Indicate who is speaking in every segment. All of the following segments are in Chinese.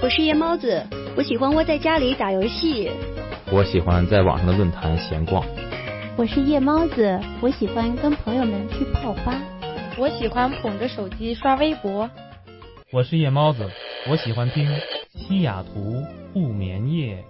Speaker 1: 我是夜猫子，我喜欢窝在家里打游戏。
Speaker 2: 我喜欢在网上的论坛闲逛。
Speaker 3: 我是夜猫子，我喜欢跟朋友们去泡吧。
Speaker 4: 我喜欢捧着手机刷微博。
Speaker 5: 我是夜猫子，我喜欢听西雅图不眠夜。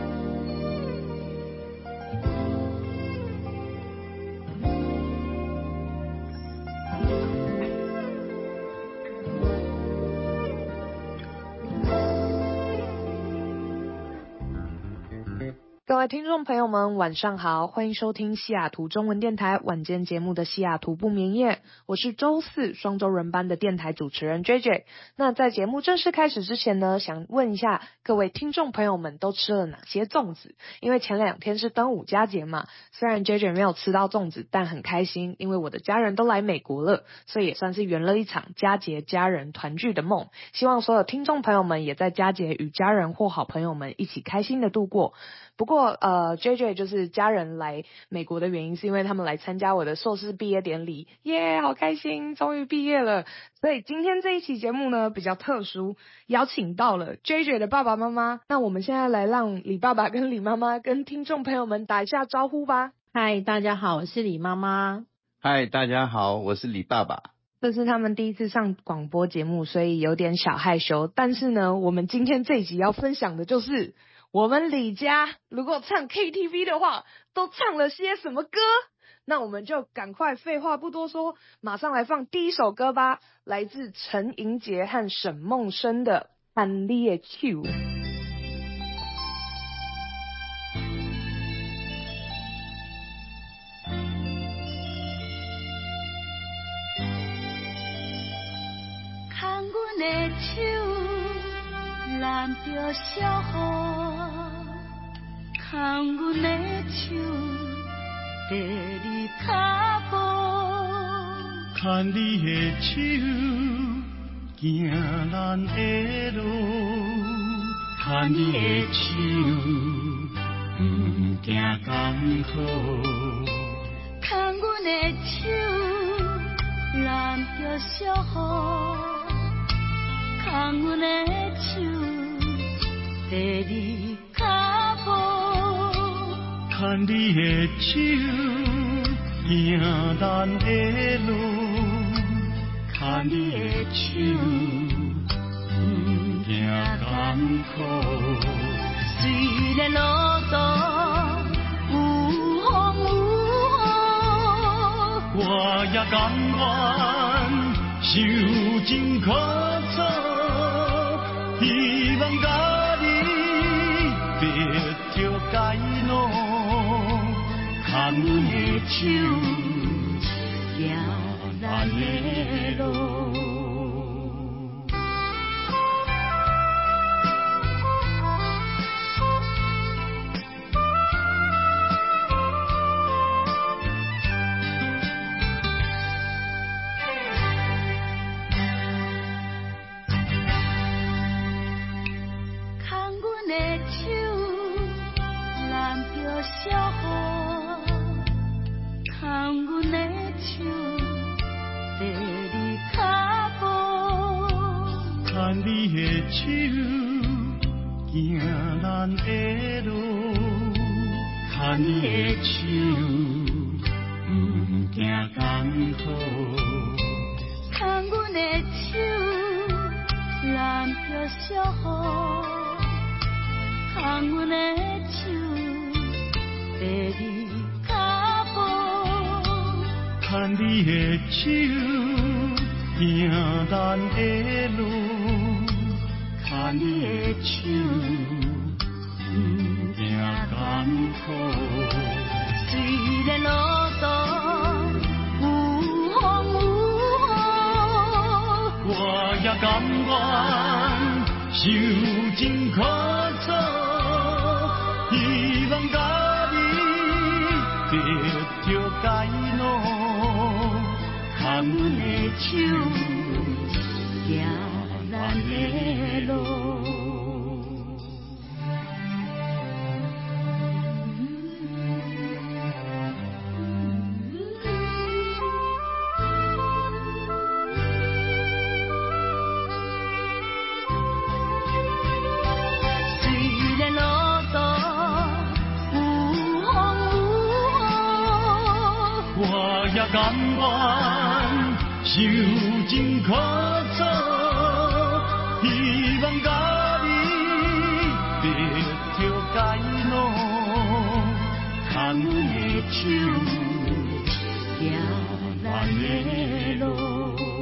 Speaker 6: 各位听众朋友们晚上好，欢迎收听西雅图中文电台晚间节目的西雅图不眠夜，我是周四双周人班的电台主持人 JJ。 那在节目正式开始之前呢，想问一下各位听众朋友们都吃了哪些粽子，因为前2天是端午佳节嘛，虽然 JJ 没有吃到粽子，但很开心，因为我的家人都来美国了，所以也算是圆了一场佳节家人团聚的梦。希望所有听众朋友们也在佳节与家人或好朋友们一起开心的度过。不过JJ 就是家人来美国的原因是因为他们来参加我的硕士毕业典礼，耶，好开心，终于毕业了。所以今天这一期节目呢比较特殊，邀请到了 JJ 的爸爸妈妈。那我们现在来让李爸爸跟李妈妈跟听众朋友们打一下招呼吧。
Speaker 3: 嗨，大家好，我是李妈妈。
Speaker 7: 嗨，大家好，我是李爸爸。
Speaker 6: 这是他们第一次上广播节目，所以有点小害羞，但是呢我们今天这一集要分享的就是我们李家如果唱 KTV 的话都唱了些什么歌。那我们就赶快废话不多说，马上来放第一首歌吧，来自陈莹洁和沈梦生的《看你的手》。
Speaker 8: 看阮的手揽着小雨，看阮的手跟你脚步，
Speaker 9: 看你的手行咱的路，看你的手不惊艰苦，
Speaker 8: 看阮的手揽着小雨，看阮的手跟你脚步，
Speaker 9: 看你的手行咱的路，看你的手不惊艰苦。
Speaker 8: 虽然路途有风有雨，
Speaker 9: 我也甘愿受尽苦楚，希望甲你得着解恼。看阮的手
Speaker 8: 行咱的路。看阮的手揽着小雨，看阮的手跟你脚步，
Speaker 9: 看你的手行咱的路，看你的手不惊艰苦，
Speaker 8: 看阮的手揽着小雨，看阮的手跟你脚步，
Speaker 9: 看你的手行咱的路，看你的手不惊艰苦。
Speaker 8: 虽然路途有风有雨，
Speaker 9: 我也甘愿受尽苦楚，希望甲你得着解恼。看阮的手
Speaker 8: 行咱的路。
Speaker 9: 甘愿受尽苦楚，希望甲你别着偕老，牵阮的手，行咱的路。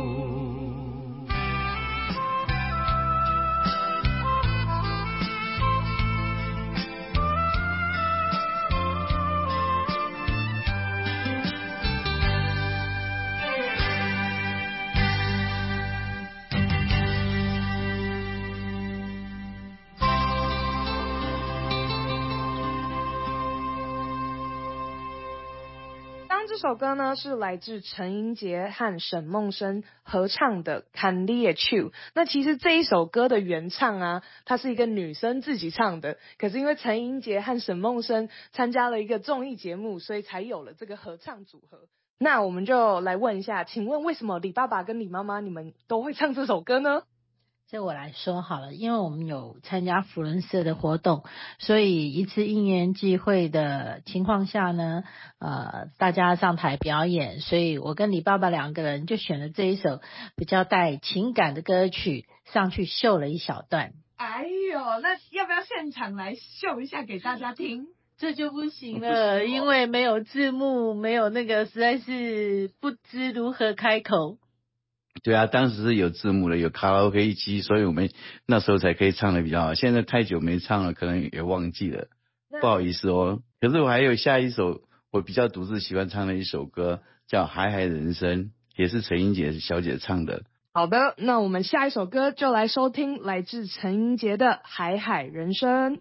Speaker 6: 这首歌呢是来自陈英杰和沈梦生合唱的《牵你的手》。那其实这一首歌的原唱啊，它是一个女生自己唱的，可是因为陈英杰和沈梦生参加了一个综艺节目，所以才有了这个合唱组合。那我们就来问一下，请问为什么李爸爸跟李妈妈你们都会唱这首歌呢？
Speaker 10: 这我来说好了，因为我们有参加扶轮社的活动，所以一次因缘际会的情况下呢，大家上台表演，所以我跟李爸爸两个人就选了这一首比较带情感的歌曲上去秀了一小段。
Speaker 6: 哎呦，那要不要现场来秀一下给大家听？
Speaker 10: 这就不行了，因为没有字幕，没有那个，实在是不知如何开口。
Speaker 7: 对啊，当时是有字幕的，有卡拉 OK 机，所以我们那时候才可以唱的比较好。现在太久没唱了，可能也忘记了，不好意思哦。可是我还有下一首我比较独自喜欢唱的一首歌，叫《海海人生》，也是陈英杰小姐唱的。
Speaker 6: 好的，那我们下一首歌就来收听来自陈英杰的《海海人生》。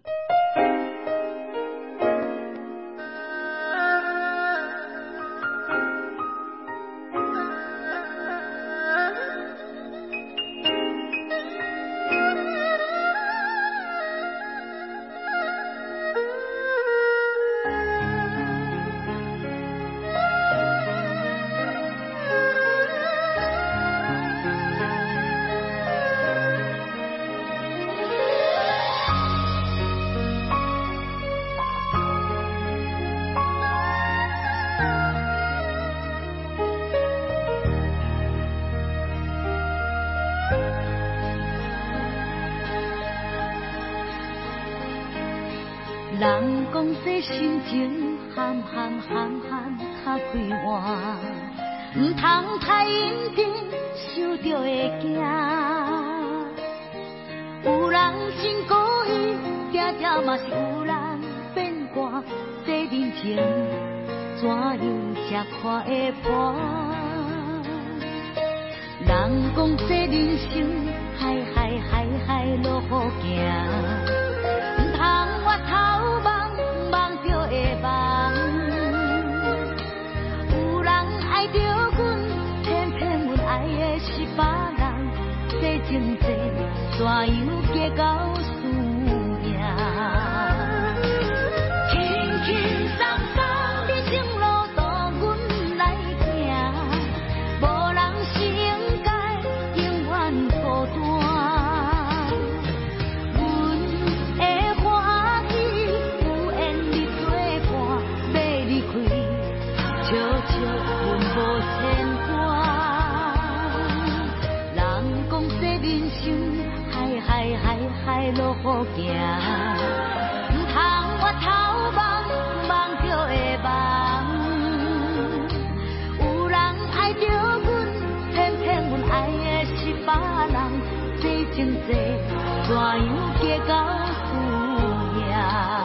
Speaker 8: 人讲这心情含含含含较快活，唔通太认真受着会惊。有人真故意，定定嘛是有人变卦。这人情怎样才看会破？人讲这人生海海海海落雨行。我头望望着会望，有人爱着阮，偏偏阮爱的是别人。这情债怎样结到输赢？轻轻松松人生路途阮来行，无人是应该永远孤单。落雨行，唔通我头望望着会望。有人爱着阮，偏偏阮爱的是别人。这情债怎样结到输赢？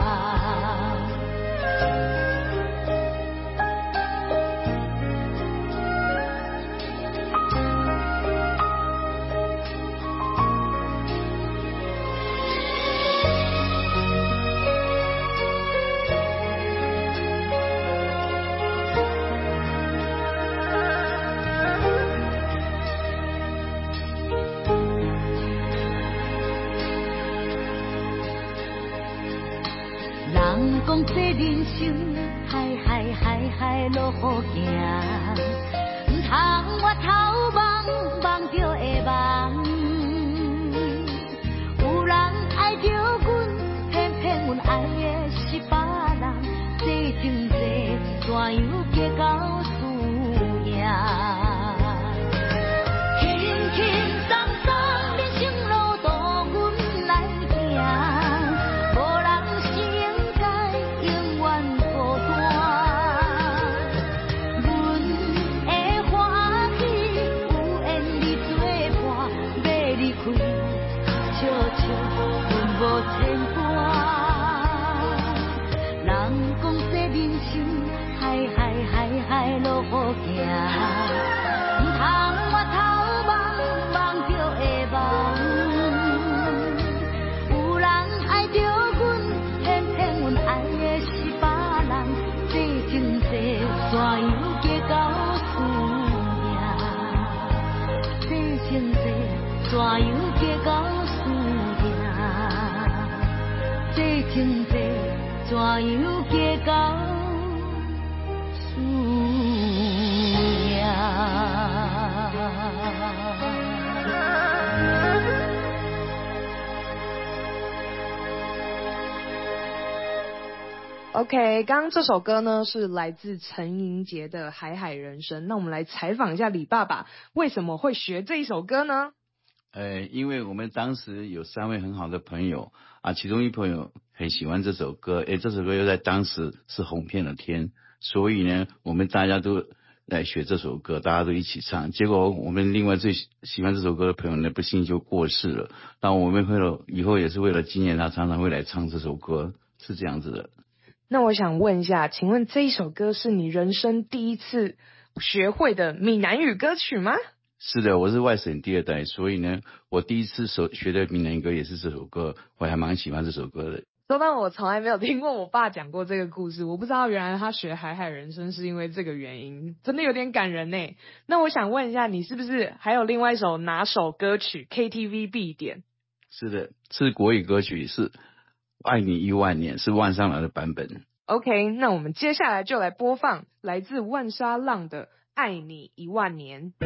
Speaker 8: 讲这人生海海海海落雨行，唔通我头望望着会望。有人爱着阮，偏偏阮爱的是别人。这情债怎样结到输情债，怎样计较输赢
Speaker 6: ？OK， 刚刚这首歌呢是来自陈盈杰的《海海人生》。那我们来采访一下李爸爸，为什么会学这一首歌呢？
Speaker 7: 因为我们当时有3位很好的朋友啊，其中一朋友很喜欢这首歌，这首歌又在当时是红遍了天，所以呢，我们大家都来学这首歌，大家都一起唱。结果我们另外最喜欢这首歌的朋友呢，不幸就过世了。那我们以后也是为了纪念他，常常会来唱这首歌，是这样子的。
Speaker 6: 那我想问一下，请问这一首歌是你人生第一次学会的闽南语歌曲吗？
Speaker 7: 是的，我是外省第2代，所以呢，我第一次学的闽南歌也是这首歌，我还蛮喜欢这首歌的。
Speaker 6: 说到我从来没有听过我爸讲过这个故事，我不知道原来他学海海人生是因为这个原因，真的有点感人耶。那我想问一下，你是不是还有另外一首拿手歌曲 KTV 必点？
Speaker 7: 是的，是国语歌曲，是爱你1万年，是万桑郎的版本。
Speaker 6: OK， 那我们接下来就来播放来自万沙浪的爱你1万年。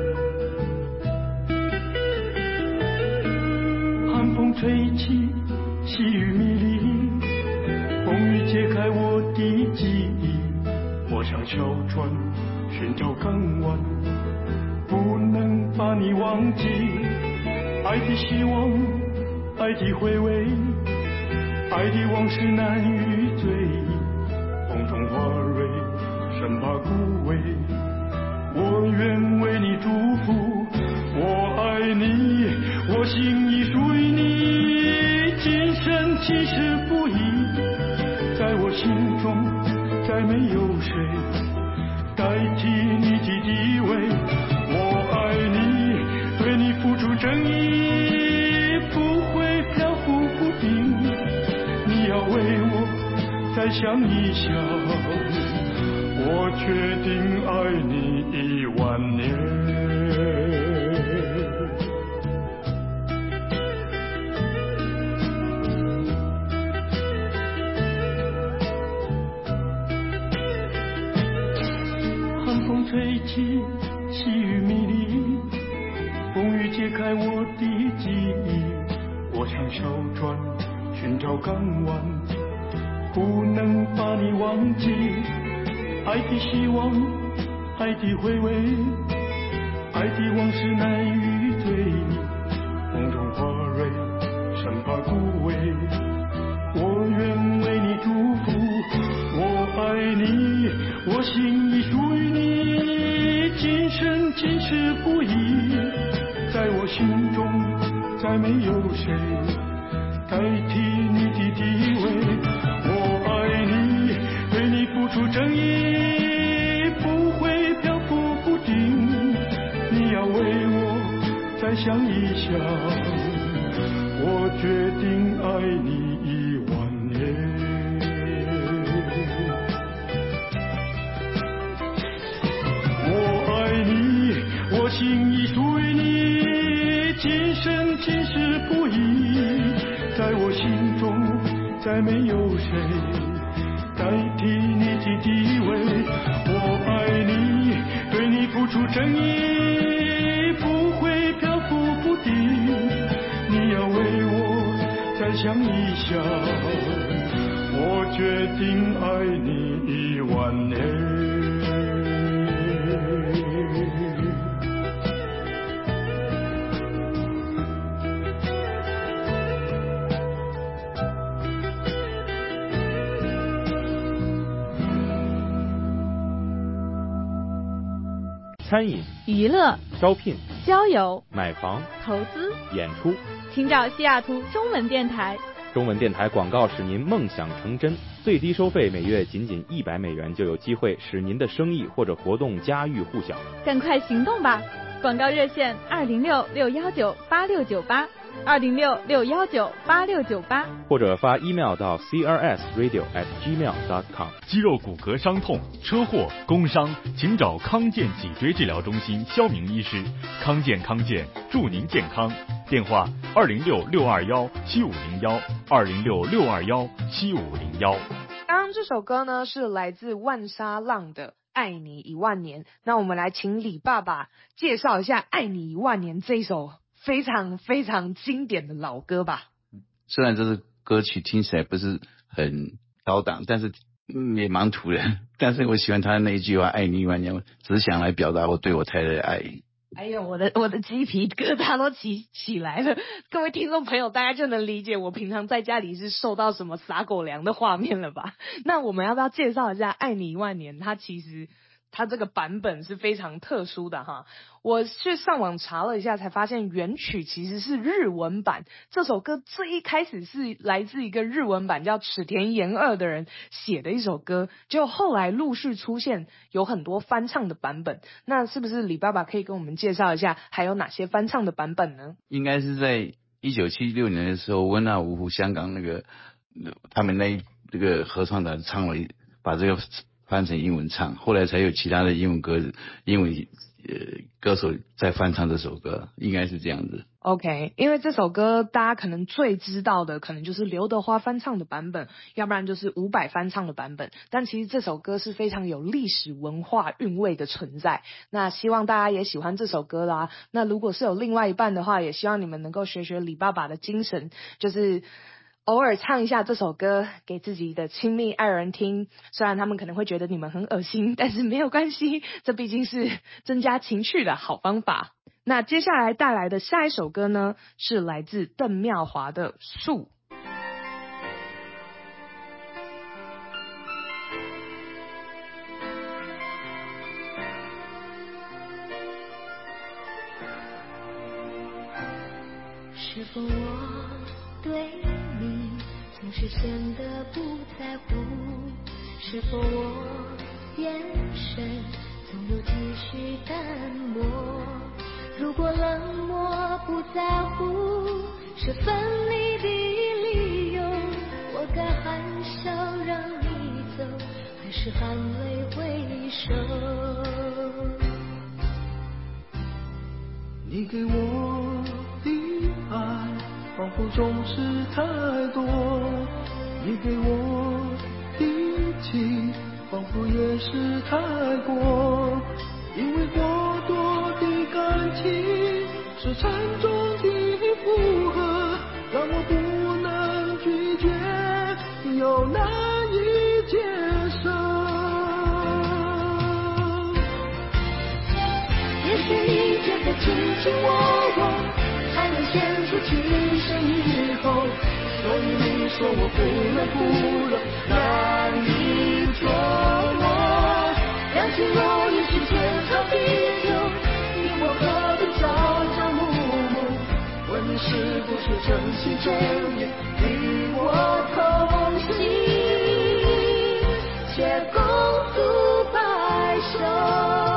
Speaker 9: 寒风吹起，细雨迷离，风雨揭开我的记忆。我像小船寻找港湾，不能把你忘记。爱的希望，爱的回味，爱的往事难于追忆。风中花蕊，生怕枯萎。我愿为你祝福，我爱你，我心已属于你，今生今世不移，在我心中再没有谁代替你的地位。我爱你，对你付出真意，不会漂浮不定，你要为我再想一想，我决定爱你1万年。寒风吹起，细雨迷离，风雨揭开我的记忆。我像小船寻找港湾，不能把你忘记。爱的希望，爱的回味，爱的往事难于追忆。风中花蕊，生怕枯萎。我愿为你祝福，我爱你，我心已属于你，今生今世不移，在我心中再没有谁代替你的地位。我爱你，对你付出真意，不会漂浮不定，你要为我再想一想，我决定爱你1万年。我爱你，我心已属于你，今生今世不移，在我心中再没有谁代替你的地位。我爱你，对你付出真意，不会漂浮不定，你要为我再想一想，我决定爱你1万年。
Speaker 2: 餐饮、
Speaker 4: 娱乐、
Speaker 2: 招聘、
Speaker 4: 交友、
Speaker 2: 买房、
Speaker 4: 投资、
Speaker 2: 演出，
Speaker 4: 请找西雅图中文电台。
Speaker 2: 中文电台广告使您梦想成真，最低收费每月仅$100就有机会使您的生意或者活动家喻户晓。
Speaker 4: 赶快行动吧！广告热线206-619-8698 206-619-8698，
Speaker 2: 或者发 email 到 crsradio@gmail.com。
Speaker 11: 肌肉骨骼伤痛、车祸、工伤，请找康健脊椎治疗中心肖明医师。康健祝您健康。电话206-621-7501，206-621-7501。
Speaker 6: 刚刚这首歌呢是来自万沙浪的《爱你一万年》，那我们来请李爸爸介绍一下《爱你一万年》这一首非常非常经典的老歌吧。
Speaker 7: 虽然这是歌曲听起来不是很高档，但是也蛮土的，但是我喜欢他的那一句话，爱你一万年，只想来表达我对我太太的爱。
Speaker 6: 哎呦，我的鸡皮疙瘩都起来了！各位听众朋友，大家就能理解我平常在家里是受到什么撒狗粮的画面了吧？那我们要不要介绍一下《爱你一万年》？它这个版本是非常特殊的哈。我去上网查了一下，才发现原曲其实是日文版。这首歌最一开始是来自一个日文版叫池田研二的人写的一首歌，结果后来陆续出现有很多翻唱的版本。那是不是李爸爸可以跟我们介绍一下还有哪些翻唱的版本呢？
Speaker 7: 应该是在1976年的时候，温拿五湖香港那个他们这个合唱团唱了把这个翻成英文唱，后来才有其他的英文歌手在翻唱这首歌，应该是这样子。
Speaker 6: OK， 因为这首歌大家可能最知道的可能就是刘德华翻唱的版本，要不然就是伍佰翻唱的版本，但其实这首歌是非常有历史文化韵味的存在。那希望大家也喜欢这首歌啦。那如果是有另外一半的话，也希望你们能够学李爸爸的精神，就是偶尔唱一下这首歌给自己的亲密爱人听，虽然他们可能会觉得你们很恶心，但是没有关系，这毕竟是增加情趣的好方法。那接下来带来的下一首歌呢，是来自邓妙华的《树》。
Speaker 8: 是否我对你总是显得不在乎？是否我眼神总有几许淡漠？如果冷漠不在乎是分离的理由，我该含笑让你走，还是含泪挥手？
Speaker 9: 你给我的爱仿佛总是太多，你给我的情仿佛也是太过，因为过多的感情是沉重的负荷，让我不能拒绝，又难以接受。
Speaker 8: 也许你觉得卿卿我才能显出情深以后，所以你说我不能难以捉摸，两情若也是天长地久，你我何必朝朝暮暮？问你是不是真心真意与我同行，且共度白首。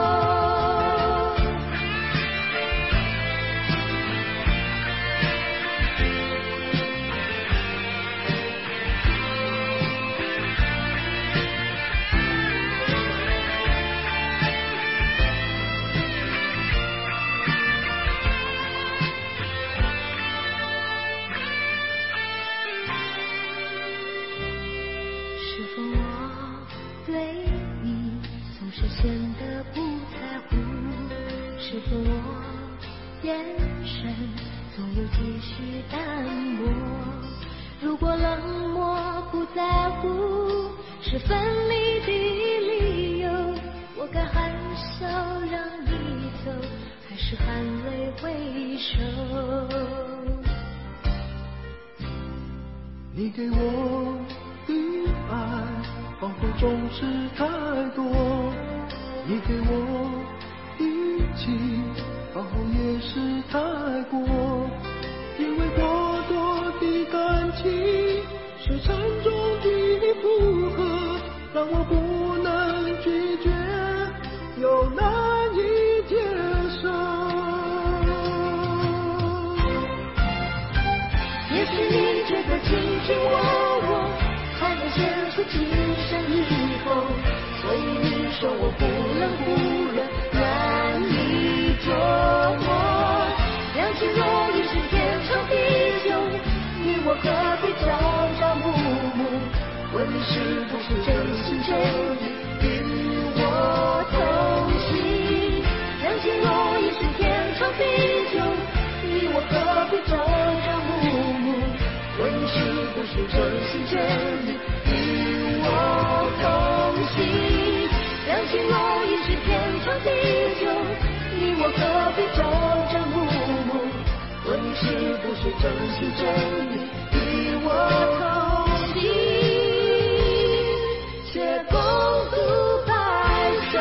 Speaker 8: 显得不在乎，是否我眼神总有几许淡漠？如果冷漠不在乎是分离的理由，我该含笑让你走，还是含泪挥手？
Speaker 9: 你给我的爱仿佛总是太多，你给我的情仿佛也是太过，因为过多的感情是沉重的负荷，让我不能拒绝，又难以接受。
Speaker 8: 也许你觉得卿卿我，才能显出今生以后，所以你说我不冷不热，难以捉摸。两情若已是天长地久，你我何必朝朝暮暮？问你是不是真心真意与我同行？两情若已是天长地久，你我何必朝朝暮暮？问你是不是真心真意与我同行？两情若已是天长地久，你我何必朝朝暮暮？问你是不是真心真意与我同行？且共度白首。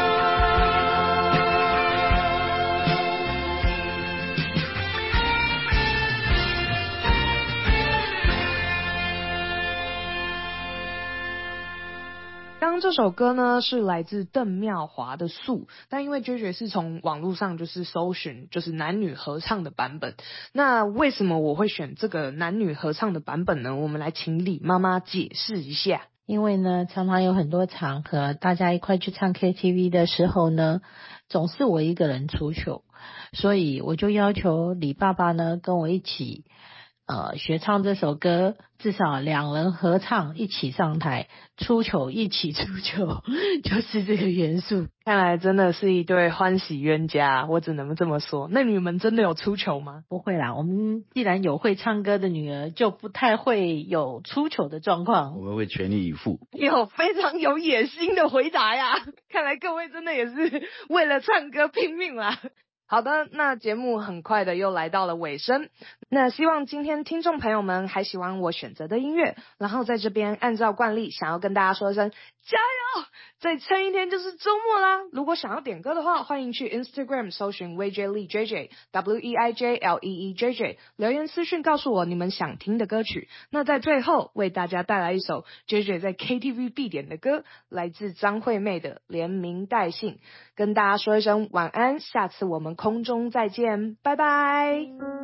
Speaker 6: 刚刚这首歌呢是来自邓妙华的《素》，但因为 JJ 是从网络上就是搜寻就是男女合唱的版本，那为什么我会选这个男女合唱的版本呢？我们来请李妈妈解释一下。
Speaker 10: 因为呢，常常有很多场合，大家一块去唱 KTV 的时候呢，总是我一个人出糗，所以我就要求李爸爸呢跟我一起学唱这首歌，至少两人合唱一起上台，出糗一起出糗，就是这个元素。
Speaker 6: 看来真的是一对欢喜冤家，我只能这么说。那你们真的有出糗吗？
Speaker 10: 不会啦，我们既然有会唱歌的女儿，就不太会有出糗的状况。
Speaker 7: 我们会全力以赴。
Speaker 6: 有非常有野心的回答呀！看来各位真的也是为了唱歌拼命啦。好的，那节目很快的又来到了尾声。那希望今天听众朋友们还喜欢我选择的音乐，然后在这边按照惯例想要跟大家说一声加油，再撑一天就是周末啦。如果想要点歌的话，欢迎去 Instagram 搜寻 WeiJLeeJJ WEIJLEEJJ 留言私讯告诉我你们想听的歌曲。那在最后为大家带来一首 JJ 在 KTV 必点的歌，来自张惠妹的连名带姓，跟大家说一声晚安，下次我们空中再见，拜拜。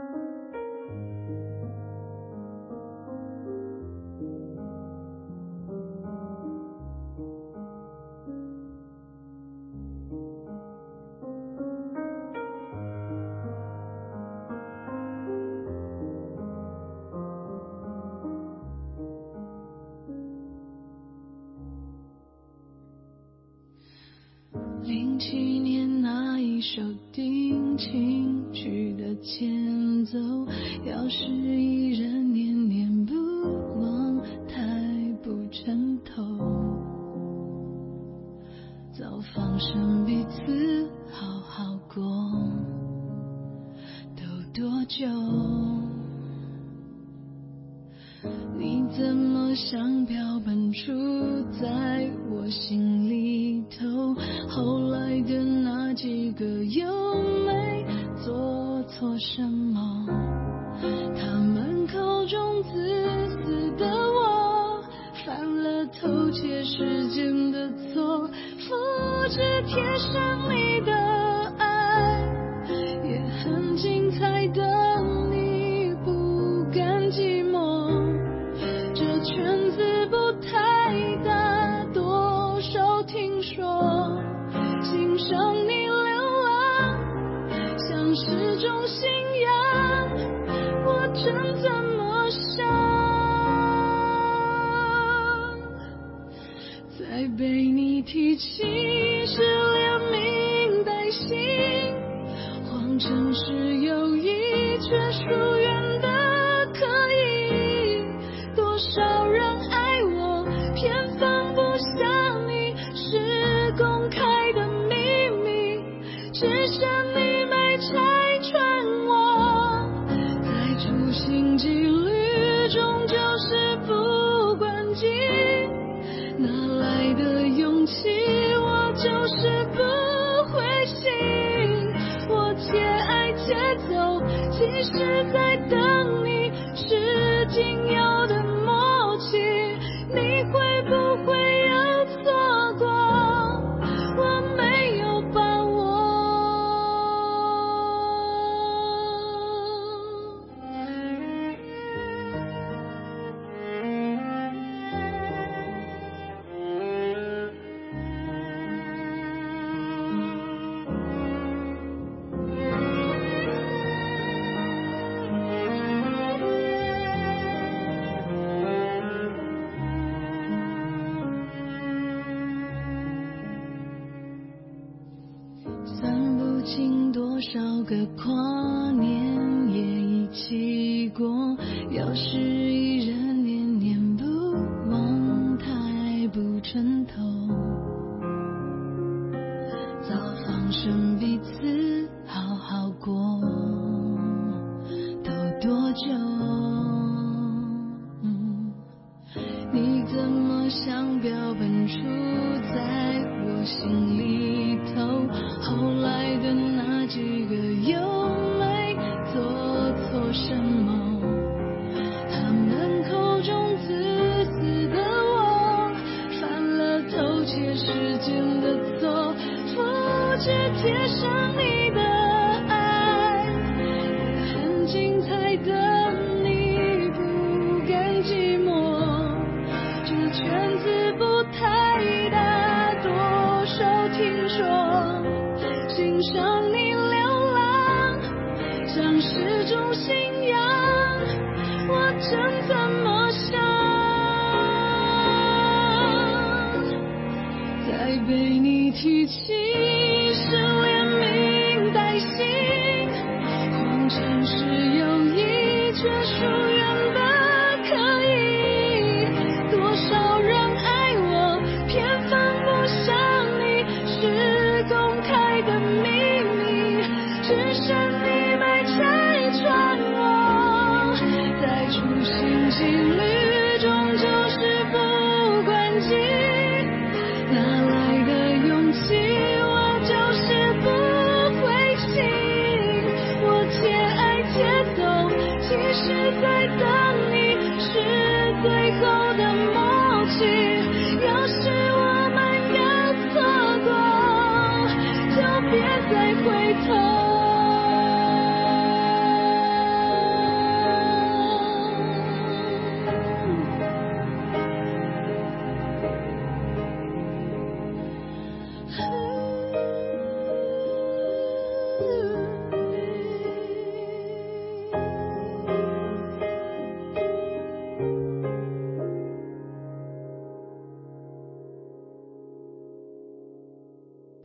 Speaker 8: 07年那一首定情曲的前奏，要是依然念念不忘，太不称头，早放生彼此好好过，都多久？你怎么像标本住在我心里头？后来的那几个又没做错什么？他们口中自私的我，犯了偷窃时间的错，复制贴上你的爱，也很精彩的你不甘寂寞。这圈子不太大，多少听说，欣赏你流浪，像是种信仰，我真这么想。再被你提起是连名带姓，谎称是友谊，却疏远的可以。多少人爱我，偏放不下你，是公开的秘密，只剩你没拆穿我。在处心积虑终究是不关己，哪来的勇气，我就是不灰心。我且爱且走，其实在等你，是仅有的默契，你会不会有错过？我没有把握。 个跨年也一起过，要是一人念念不忘，太不称头。早放生彼此好好过，都多久？你怎么像标本杵在我心里头？后来的那几个又没做错什么？他们口中自私的我，犯了偷窃时间的错，复制贴上你的爱，也很精彩的你不甘寂寞。这圈子不太大，多少听说，欣赏你流浪，像是种信仰，我真怎么想？再被你提起是连名带姓，谎称是友谊，却疏远的可以。多少人爱我，偏放不下你，是公开的秘密，只剩你没拆穿我。再处心积虑，终究是不关己，哪来的勇气？我就是不灰心，我且爱且走，其实在等你，是最后的默契。要是我们有错过，就别再回头。